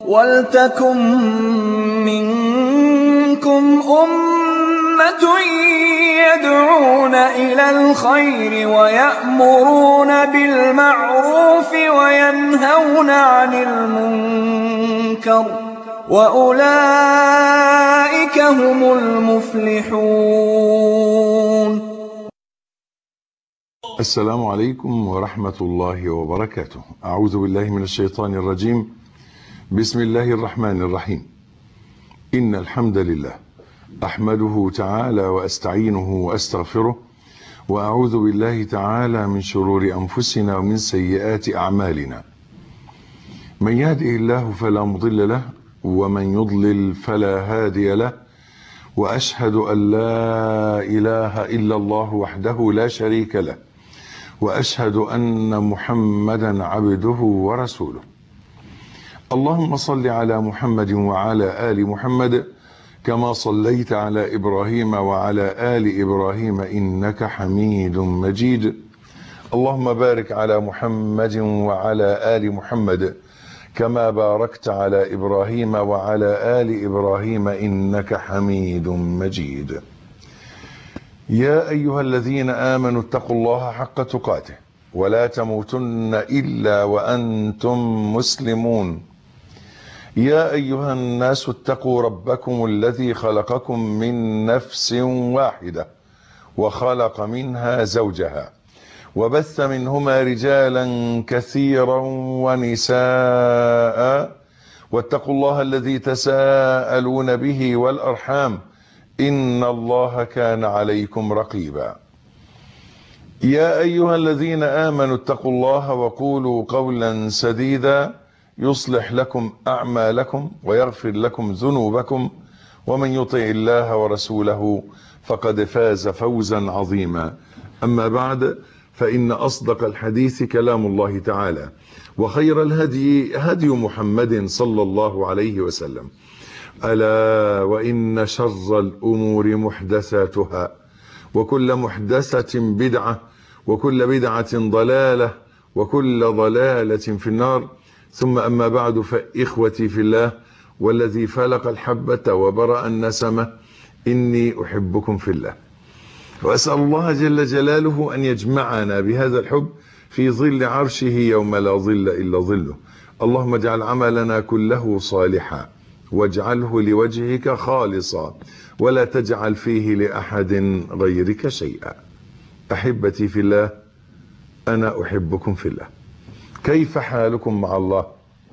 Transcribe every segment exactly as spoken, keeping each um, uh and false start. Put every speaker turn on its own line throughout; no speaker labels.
وَلْتَكُن مِّنكُمْ أُمَّةٌ يَدْعُونَ إِلَى الْخَيْرِ وَيَأْمُرُونَ بِالْمَعْرُوفِ وَيَنْهَوْنَ عَنِ الْمُنكَرِ ۚ وَأُولَٰئِكَ هُمُ الْمُفْلِحُونَ.
السلام عليكم ورحمة الله وبركاته. أعوذ بالله من الشيطان الرجيم. بسم الله الرحمن الرحيم. إن الحمد لله أحمده تعالى وأستعينه وأستغفره، وأعوذ بالله تعالى من شرور أنفسنا ومن سيئات أعمالنا. من يهده الله فلا مضل له، ومن يضلل فلا هادي له، وأشهد أن لا إله إلا الله وحده لا شريك له، وأشهد أن محمدا عبده ورسوله. اللهم صل على محمد وعلى آل محمد كما صليت على إبراهيم وعلى آل إبراهيم إنك حميد مجيد. اللهم بارك على محمد وعلى آل محمد كما باركت على إبراهيم وعلى آل إبراهيم إنك حميد مجيد. يا أيها الذين آمنوا اتقوا الله حق تقاته ولا تموتن إلا وأنتم مسلمون. يا أيها الناس اتقوا ربكم الذي خلقكم من نفس واحدة وخلق منها زوجها وبث منهما رجالا كثيرا ونساء، واتقوا الله الذي تساءلون به والأرحام إن الله كان عليكم رقيبا. يا أيها الذين آمنوا اتقوا الله وقولوا قولا سديدا يصلح لكم أعمالكم ويغفر لكم ذنوبكم، ومن يطع الله ورسوله فقد فاز فوزا عظيما. أما بعد، فإن أصدق الحديث كلام الله تعالى، وخير الهدي هدي محمد صلى الله عليه وسلم. ألا وإن شر الأمور محدثاتها، وكل محدثة بدعة، وكل بدعة ضلالة، وكل ضلالة في النار. ثم أما بعد، فإخوتي في الله والذي فلق الحبة وبرأ النسمة، إني أحبكم في الله، وأسأل الله جل جلاله أن يجمعنا بهذا الحب في ظل عرشه يوم لا ظل إلا ظله. اللهم اجعل عملنا كله صالحا، واجعله لوجهك خالصا، ولا تجعل فيه لأحد غيرك شيئا. أحبتي في الله، أنا أحبكم في الله. كيف حالكم مع الله؟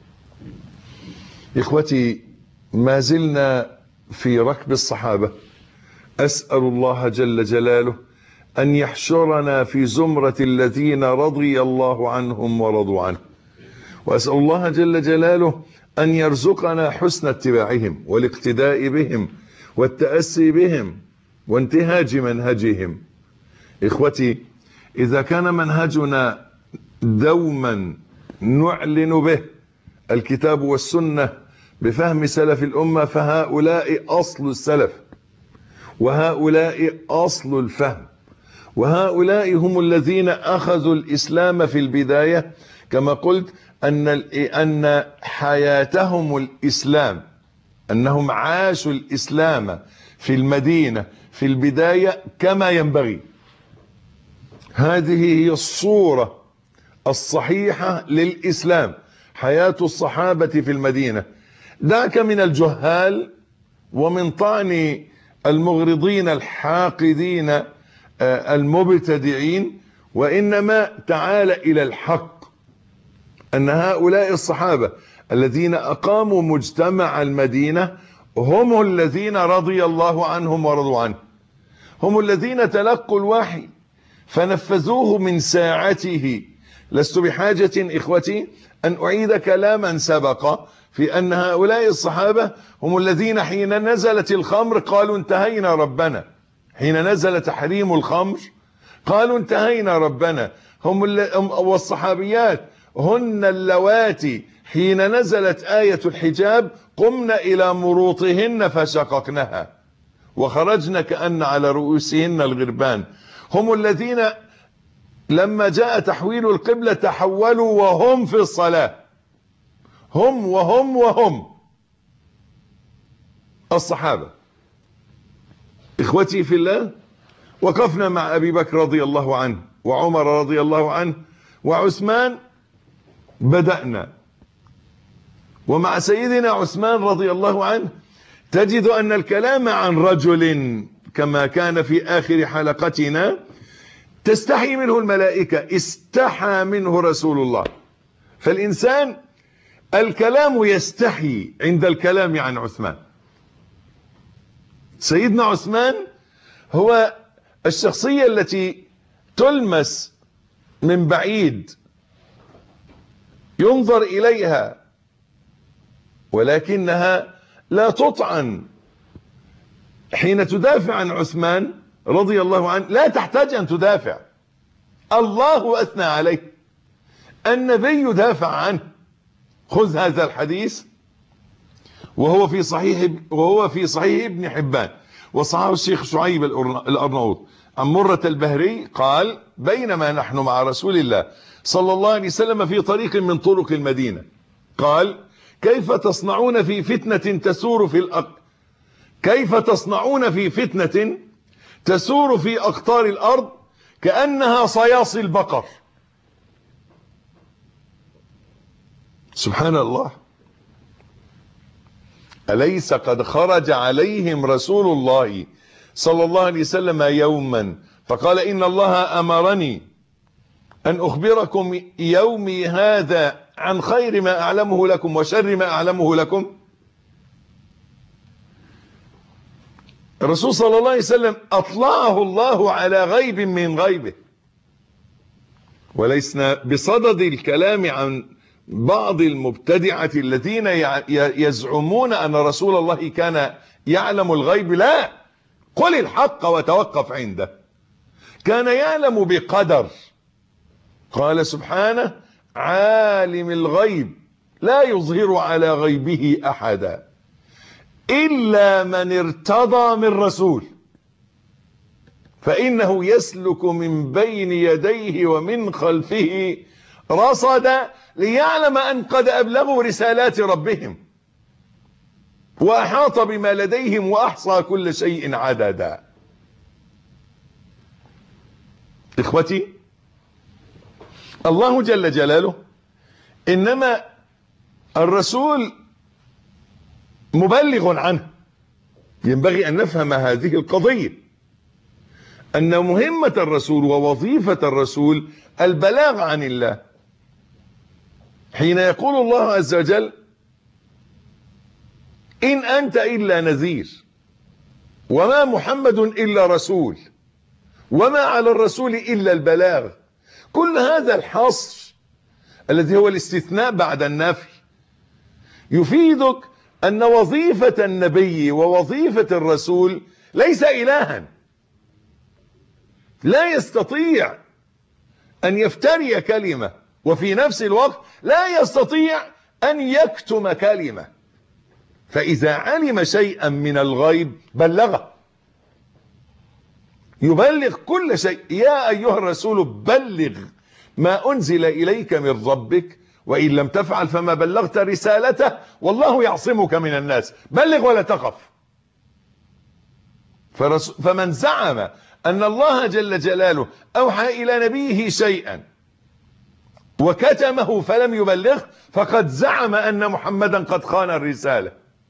إخوتي، ما زلنا في ركب الصحابة. أسأل الله جل جلاله أن يحشرنا في زمرة الذين رضي الله عنهم ورضوا عنه، وأسأل الله جل جلاله أن يرزقنا حسن اتباعهم والاقتداء بهم والتأسي بهم وانتهاج منهجهم. إخوتي، إذا كان منهجنا دوما نعلن به الكتاب والسنة بفهم سلف الأمة، فهؤلاء أصل السلف، وهؤلاء أصل الفهم، وهؤلاء هم الذين أخذوا الإسلام في البداية. كما قلت أن أن حياتهم الإسلام، أنهم عاشوا الإسلام في المدينة في البداية كما ينبغي. هذه هي الصورة الصحيحة للإسلام، حياة الصحابة في المدينة. ذاك من الجهال ومن طعن المغرضين الحاقدين المبتدعين، وإنما تعال إلى الحق أن هؤلاء الصحابة الذين أقاموا مجتمع المدينة هم الذين رضي الله عنهم ورضوا عنه، هم الذين تلقوا الوحي فنفذوه من ساعته. لست بحاجة إخوتي أن أعيد كلاما سبق في أن هؤلاء الصحابة هم الذين حين نزلت الخمر قالوا انتهينا ربنا، حين نزل تحريم الخمر قالوا انتهينا ربنا. هم والصحابيات هن اللواتي حين نزلت آية الحجاب قمنا إلى مروطهن فشققنها وخرجنا كأن على رؤوسهن الغربان. هم الذين لما جاء تحويل القبلة تحولوا وهم في الصلاة. هم وهم وهم الصحابة. إخوتي في الله، وقفنا مع أبي بكر رضي الله عنه وعمر رضي الله عنه وعثمان، بدأنا. ومع سيدنا عثمان رضي الله عنه تجد أن الكلام عن رجل كما كان في آخر حلقتنا تستحي منه الملائكة، استحى منه رسول الله. فالإنسان الكلام يستحي عند الكلام عن عثمان. سيدنا عثمان هو الشخصية التي تلمس من بعيد، ينظر إليها ولكنها لا تطعن. حين تدافع عن عثمان رضي الله عنه لا تحتاج أن تدافع، الله أثنى عليه، النبي دافع عنه. خذ هذا الحديث وهو في صحيح وهو في صحيح ابن حبان، وصححه الشيخ شعيب الأرناؤوط عن مرة البهري قال: بينما نحن مع رسول الله صلى الله عليه وسلم في طريق من طرق المدينة، قال: كيف تصنعون في فتنة تسور في الأرض كيف تصنعون في فتنة تسور في أقطار الأرض كأنها صياصي البقر. سبحان الله. أليس قد خرج عليهم رسول الله صلى الله عليه وسلم يوما فقال: إن الله أمرني أن أخبركم يومي هذا عن خير ما أعلمه لكم وشر ما أعلمه لكم. الرسول صلى الله عليه وسلم أطلعه الله على غيب من غيبه. وليسنا بصدد الكلام عن بعض المبتدعة الذين يزعمون أن رسول الله كان يعلم الغيب. لا، قل الحق وتوقف عنده. كان يعلم بقدر. قال سبحانه: عالم الغيب لا يظهر على غيبه أحدا إلا من ارتضى من رسول فإنه يسلك من بين يديه ومن خلفه رصدا ليعلم أن قد أبلغوا رسالات ربهم وأحاط بما لديهم وأحصى كل شيء عددا. إخوتي، الله جل جلاله إنما الرسول مبلغ عنه. ينبغي أن نفهم هذه القضية، أن مهمة الرسول ووظيفة الرسول البلاغ عن الله. حين يقول الله عز وجل: إن أنت إلا نذير وما محمد إلا رسول وما على الرسول إلا البلاغ، كل هذا الحصر الذي هو الاستثناء بعد النفي يفيدك أن وظيفة النبي ووظيفة الرسول ليس إلها، لا يستطيع أن يفتري كلمة وفي نفس الوقت لا يستطيع أن يكتم كلمة. فإذا علم شيئا من الغيب بلغه، يبلغ كل شيء. يا أيها الرسول بلغ ما أنزل إليك من ربك وإن لم تفعل فما بلغت رسالته والله يعصمك من الناس. بلغ ولا تخف. فمن زعم أن الله جل جلاله أوحى إلى نبيه شيئا وكتمه فلم يبلغ فقد زعم أن محمدا قد خان الرسالة.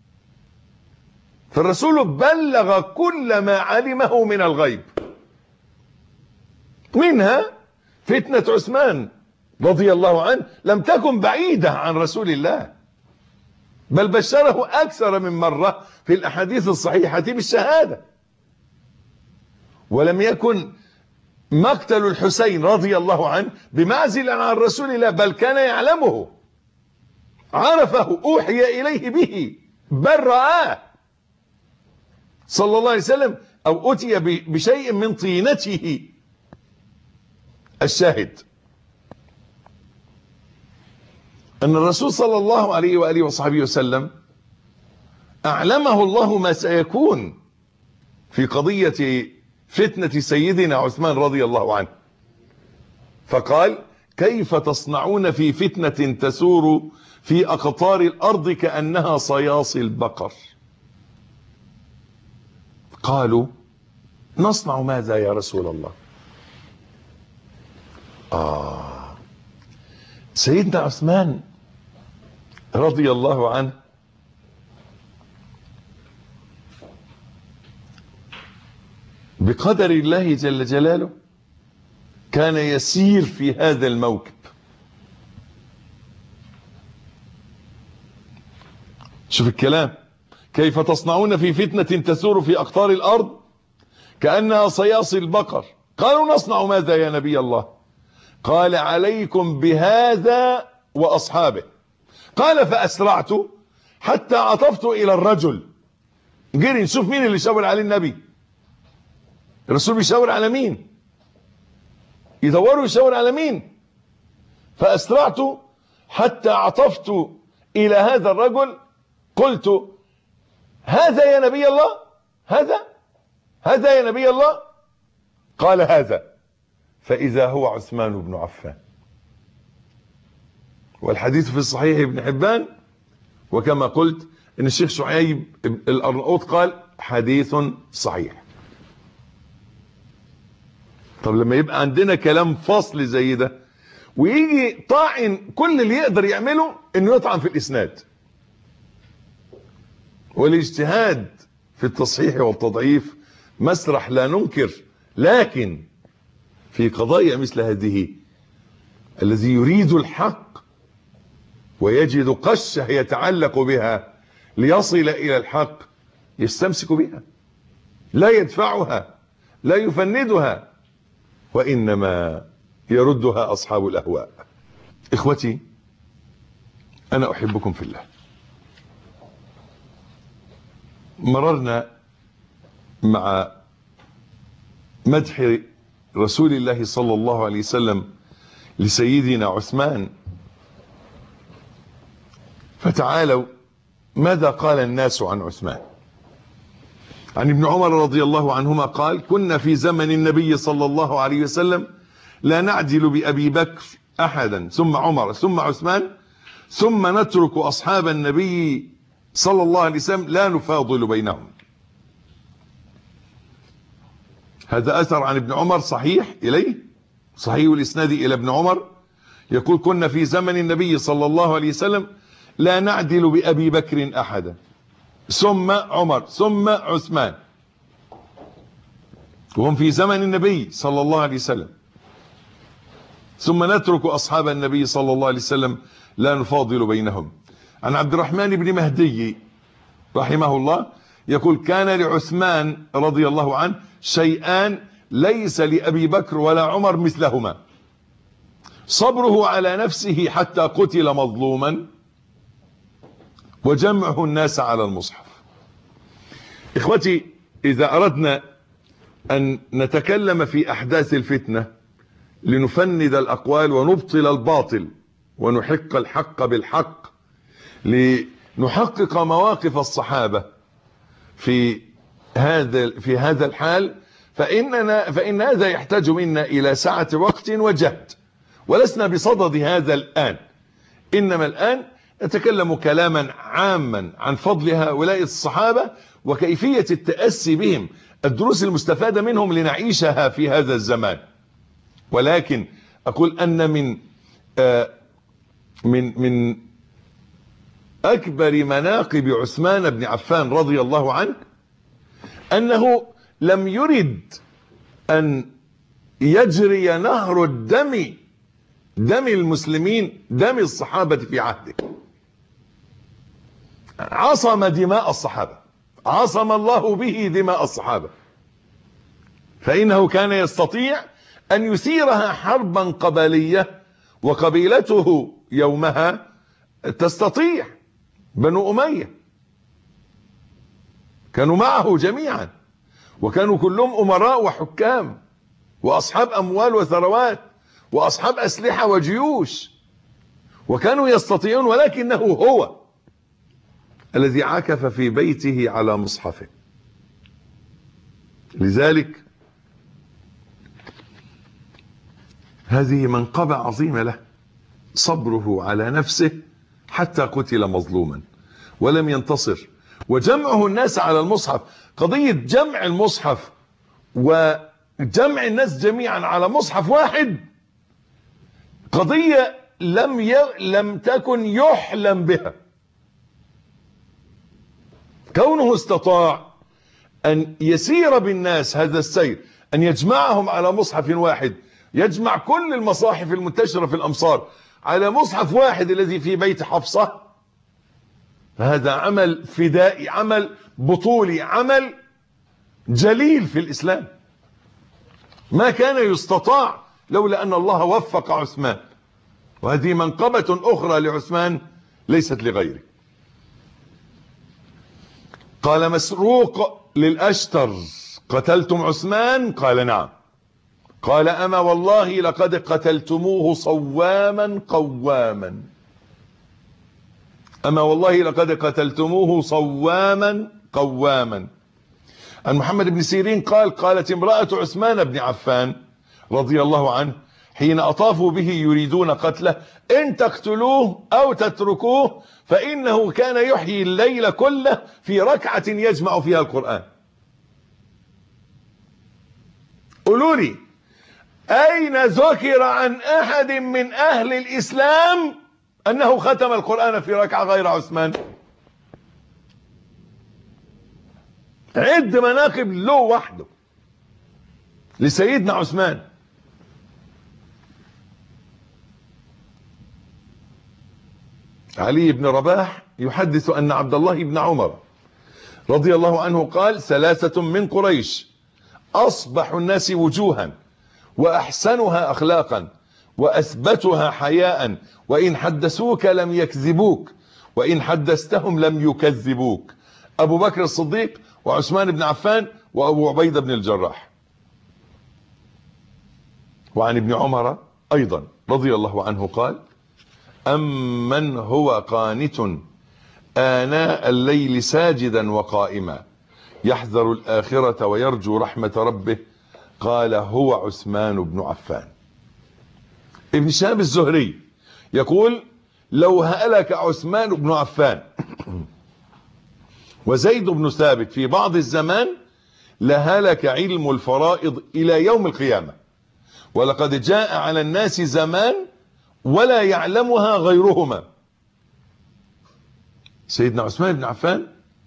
فالرسول بلغ كل ما علمه من الغيب، منها فتنة عثمان رضي الله عنه لم تكن بعيدة عن رسول الله، بل بشره أكثر من مرة في الأحاديث الصحيحة بالشهادة. ولم يكن مقتل الحسين رضي الله عنه بمعزل عن رسول الله، بل كان يعلمه، عرفه، أوحي إليه به، بل رآه صلى الله عليه وسلم، أو أتي بشيء من طينته. الشاهد أن الرسول صلى الله عليه وآله وصحبه وسلم أعلمه الله ما سيكون في قضية فتنة سيدنا عثمان رضي الله عنه، فقال: كيف تصنعون في فتنة تسور في أقطار الأرض كأنها صياصي البقر؟ قالوا نصنع ماذا يا رسول الله؟ آه سيدنا عثمان رضي الله عنه بقدر الله جل جلاله كان يسير في هذا الموكب. شوف الكلام، كيف تصنعون في فتنة تسور في أقطار الأرض كأنها صياصي البقر؟ قالوا نصنع ماذا يا نبي الله؟ قال عليكم بهذا وأصحابه. قال فأسرعت حتى عطفت إلى الرجل. جري نشوف مين اللي شاور عليه النبي. الرسول بيشاور على مين؟ يدوروا يشاور على مين؟ فأسرعت حتى عطفت إلى هذا الرجل قلت هذا يا نبي الله؟ هذا هذا يا نبي الله؟ قال هذا، فإذا هو عثمان بن عفان. والحديث في الصحيح ابن حبان، وكما قلت ان الشيخ شعيب الأرناؤوط قال حديث صحيح. طب لما يبقى عندنا كلام فصل زي ده ويجي طاعن، كل اللي يقدر يعمله انه يطعن في الاسناد، والاجتهاد في التصحيح والتضعيف مسرح لا ننكر، لكن في قضايا مثل هذه الذي يريد الحق ويجد قشة يتعلق بها ليصل إلى الحق يستمسك بها، لا يدفعها، لا يفندها، وإنما يردها أصحاب الأهواء. إخوتي أنا أحبكم في الله. مررنا مع مدح رسول الله صلى الله عليه وسلم لسيدنا عثمان، فتعالوا ماذا قال الناس عن عثمان. عن ابن عمر رضي الله عنهما قال كنا في زمن النبي صلى الله عليه وسلم لا نعدل بأبي بكر أحدا ثم عمر ثم عثمان ثم نترك أصحاب النبي صلى الله عليه وسلم لا نفاضل بينهم. هذا أثر عن ابن عمر صحيح إليه، صحيح الإسناد إلى ابن عمر، يقول كنا في زمن النبي صلى الله عليه وسلم لا نعدل بأبي بكر أحدا ثم عمر ثم عثمان، وهم في زمن النبي صلى الله عليه وسلم، ثم نترك أصحاب النبي صلى الله عليه وسلم لا نفاضل بينهم. عن عبد الرحمن بن مهدي رحمه الله يقول كان لعثمان رضي الله عنه شيئان ليس لأبي بكر ولا عمر مثلهما: صبره على نفسه حتى قتل مظلوما، وجمعه الناس على المصحف. إخوتي إذا أردنا أن نتكلم في أحداث الفتنة لنفند الأقوال ونبطل الباطل ونحق الحق بالحق، لنحقق مواقف الصحابة في هذا في هذا الحال، فإننا فإن هذا يحتاج منا إلى سعة وقت وجهد، ولسنا بصدد هذا الآن، إنما الآن نتكلم كلاما عاما عن فضل هؤلاء الصحابة وكيفية التأسي بهم، الدروس المستفادة منهم لنعيشها في هذا الزمان. ولكن أقول أن من آه من من أكبر مناقب عثمان بن عفان رضي الله عنه أنه لم يرد أن يجري نهر الدم دم المسلمين دم الصحابة في عهده، عصم دماء الصحابة، عصم الله به دماء الصحابة، فإنه كان يستطيع أن يثيرها حربا قبلية، وقبيلته يومها تستطيع، بنو أمية كانوا معه جميعا، وكانوا كلهم أمراء وحكام وأصحاب أموال وثروات وأصحاب أسلحة وجيوش، وكانوا يستطيعون، ولكنه هو الذي عكف في بيته على مصحفه. لذلك هذه منقبة عظيمة له، صبره على نفسه حتى قتل مظلوما ولم ينتصر، وجمعه الناس على المصحف. قضية جمع المصحف وجمع الناس جميعا على مصحف واحد قضية لم ي... لم تكن يحلم بها. كونه استطاع أن يسير بالناس هذا السير، أن يجمعهم على مصحف واحد، يجمع كل المصاحف المنتشرة في الأمصار على مصحف واحد الذي في بيت حفصة، هذا عمل فدائي، عمل بطولي، عمل جليل في الإسلام، ما كان يستطاع لولا أن الله وفق عثمان. وهذه منقبة أخرى لعثمان ليست لغيره. قال مسروق للأشتر: قتلتم عثمان؟ قال نعم. قال أما والله لقد قتلتموه صواما قواما. أما والله لقد قتلتموه صواما قواما. عن محمد بن سيرين قال: قالت امرأة عثمان بن عفان رضي الله عنه حين أطافوا به يريدون قتله: إن تقتلوه أو تتركوه فإنه كان يحيي الليل كله في ركعة يجمع فيها القرآن. قولوا لي أين ذكر عن أحد من أهل الإسلام أنه ختم القرآن في ركعة غير عثمان؟ عد مناقب له وحده لسيدنا عثمان. علي بن رباح يحدث أن عبد الله بن عمر رضي الله عنه قال: ثلاثة من قريش أصبح الناس وجوها وأحسنها أخلاقا وأثبتها حياء، وإن حدثوك لم يكذبوك وإن حدثتهم لم يكذبوك: أبو بكر الصديق وعثمان بن عفان وأبو عبيدة بن الجراح. وعن ابن عمر أيضا رضي الله عنه قال: أمن هو قانت آناء الليل ساجدا وقائما يحذر الآخرة ويرجو رحمة ربه، قال: هو عثمان بن عفان. ابن شهاب الزهري يقول: لو هلك عثمان بن عفان وزيد بن ثابت في بعض الزمان لهلك علم الفرائض إلى يوم القيامة، ولقد جاء على الناس زمان ولا يعلمها غيرهما. سيدنا عثمان بن عفان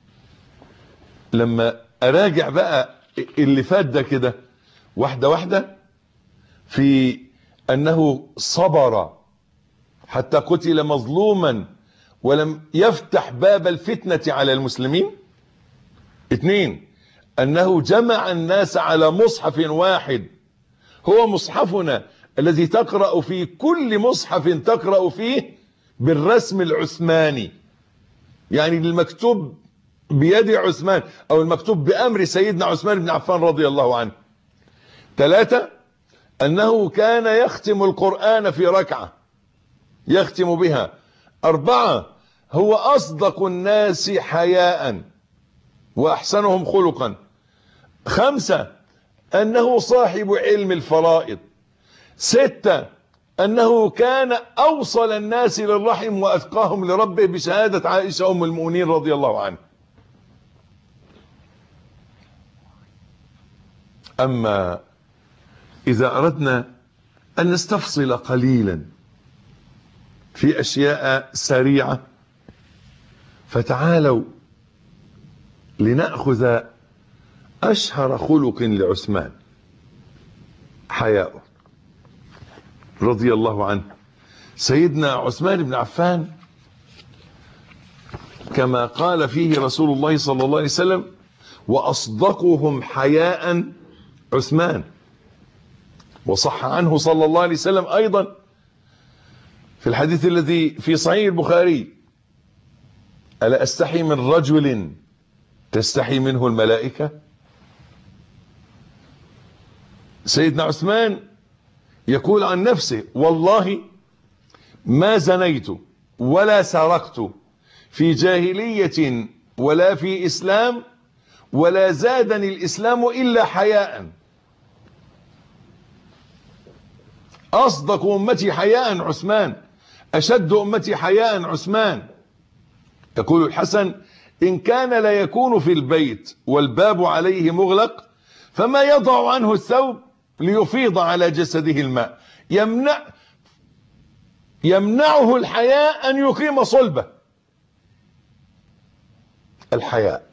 لما أراجع بقى اللي فات ده كده واحدة واحدة، في أنه صبر حتى قتل مظلوما ولم يفتح باب الفتنة على المسلمين. اثنين، أنه جمع الناس على مصحف واحد هو مصحفنا الذي تقرأ فيه، كل مصحف تقرأ فيه بالرسم العثماني، يعني المكتوب بيد عثمان أو المكتوب بأمر سيدنا عثمان بن عفان رضي الله عنه. ثلاثة، أنه كان يختم القرآن في ركعة يختم بها. أربعة، هو أصدق الناس حياء وأحسنهم خلقا. خمسة، أنه صاحب علم الفرائض. ستة، أنه كان أوصل الناس للرحم وأتقاهم لربه بشهادة عائشة أم المؤمنين رضي الله عنها. أما إذا أردنا أن نستفصل قليلا في أشياء سريعة، فتعالوا لنأخذ أشهر خلق لعثمان: حياؤه رضي الله عنه. سيدنا عثمان بن عفان كما قال فيه رسول الله صلى الله عليه وسلم: وأصدقهم حياء عثمان. وصح عنه صلى الله عليه وسلم أيضا في الحديث الذي في صحيح البخاري: ألا أستحي من رجل تستحي منه الملائكة؟ سيدنا عثمان يقول عن نفسه: والله ما زنيت ولا سرقت في جاهلية ولا في إسلام، ولا زادني الإسلام إلا حياء. أصدق أمتي حياء عثمان، أشد أمتي حياء عثمان. يقول الحسن: إن كان لا يكون في البيت والباب عليه مغلق فما يضع عنه الثوب ليفيض على جسده الماء، يمنع يمنعه الحياء أن يقيم صلبه. الحياء.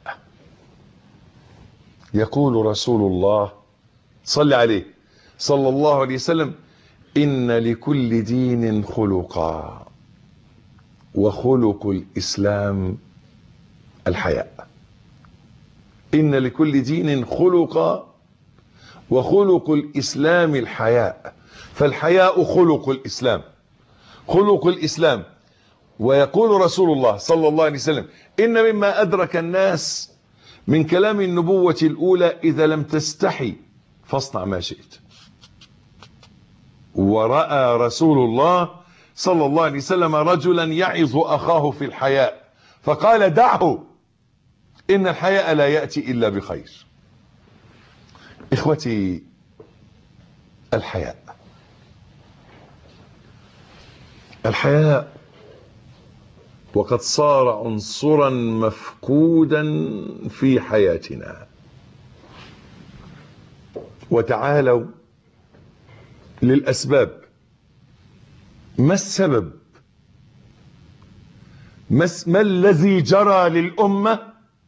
يقول رسول الله صلى عليه صلى الله عليه وسلم: إن لكل دين خلقا وخلق الإسلام الحياء. إن لكل دين خلقا وخلق الإسلام الحياء. فالحياء خلق الإسلام، خلق الإسلام. ويقول رسول الله صلى الله عليه وسلم: إن مما أدرك الناس من كلام النبوة الأولى: إذا لم تستحي فاصنع ما شئت. ورأى رسول الله صلى الله عليه وسلم رجلا يعظ أخاه في الحياء فقال: دعه، إن الحياء لا يأتي إلا بخير. إخوتي، الحياء الحياء وقد صار عنصرا مفقودا في حياتنا. وتعالوا للأسباب. ما السبب؟ ما, ما الذي جرى للأمة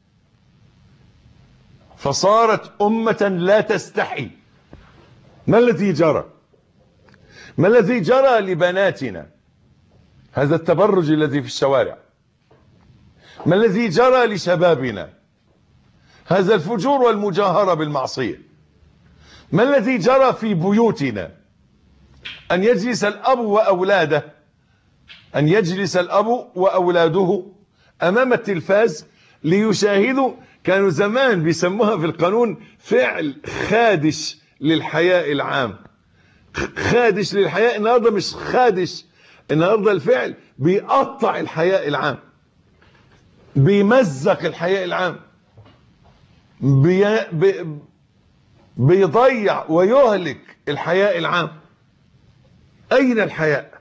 فصارت أمة لا تستحي؟ ما الذي جرى؟ ما الذي جرى لبناتنا؟ هذا التبرج الذي في الشوارع. ما الذي جرى لشبابنا؟ هذا الفجور والمجاهرة بالمعصية. ما الذي جرى في بيوتنا؟ أن يجلس الأب وأولاده أن يجلس الأب وأولاده أمام التلفاز ليشاهدوا. كانوا زمان بيسموها في القانون فعل خادش للحياء العام. خادش للحياء. النهارده مش خادش، النهارده الفعل بيقطع الحياء العام، بيمزق الحياء العام، بي... بي... بيضيع ويهلك الحياء العام. أين الحياء؟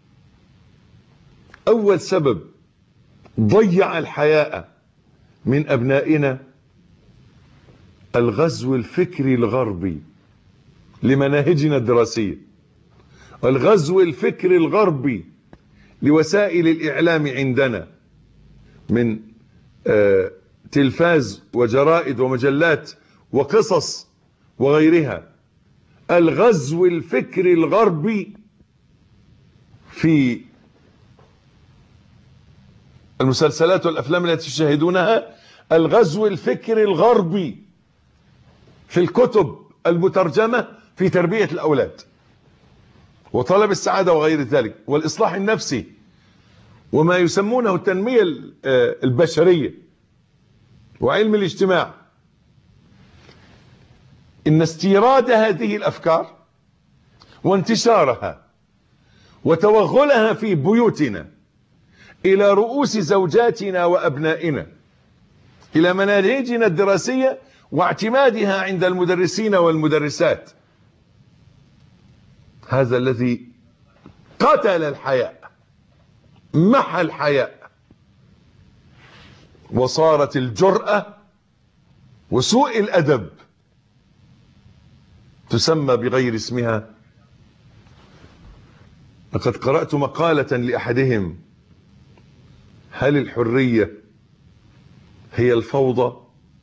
أول سبب ضيع الحياء من أبنائنا الغزو الفكري الغربي لمناهجنا الدراسية، الغزو الفكري الغربي لوسائل الإعلام عندنا من آه تلفاز وجرائد ومجلات وقصص وغيرها. الغزو الفكري الغربي في المسلسلات والأفلام التي تشاهدونها، الغزو الفكري الغربي في الكتب المترجمة في تربية الأولاد وطلب السعادة وغير ذلك والإصلاح النفسي وما يسمونه التنمية البشرية وعلم الاجتماع. إن استيراد هذه الأفكار وانتشارها وتوغلها في بيوتنا إلى رؤوس زوجاتنا وأبنائنا، إلى مناهجنا الدراسية واعتمادها عند المدرسين والمدرسات، هذا الذي قتل الحياء، محى الحياء، وصارت الجرأة وسوء الأدب تسمى بغير اسمها. لقد قرأت مقالة لأحدهم: هل الحرية هي الفوضى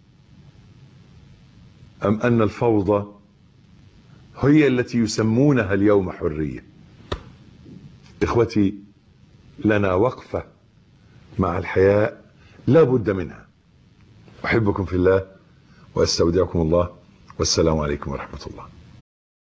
أم أن الفوضى هي التي يسمونها اليوم حرية؟ إخوتي، لنا وقفة مع الحياء لا بد منها. أحبكم في الله وأستودعكم الله، والسلام عليكم ورحمة الله.